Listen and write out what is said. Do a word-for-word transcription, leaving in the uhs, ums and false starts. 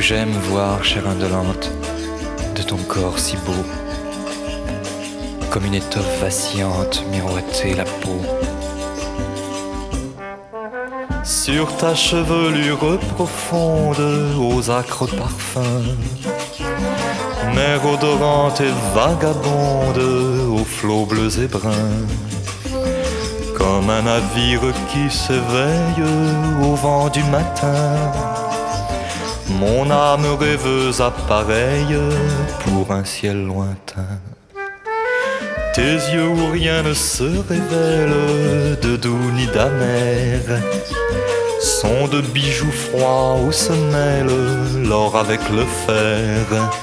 j'aime voir, chair indolente, de ton corps si beau, comme une étoffe vacillante miroiter la peau. Sur ta chevelure profonde, aux acres parfums, mer odorante et vagabonde, aux flots bleus et bruns, comme un navire qui s'éveille au vent du matin, mon âme rêveuse appareille pour un ciel lointain. Tes yeux où rien ne se révèle de doux ni d'amer sont de bijoux froids où se mêle l'or avec le fer.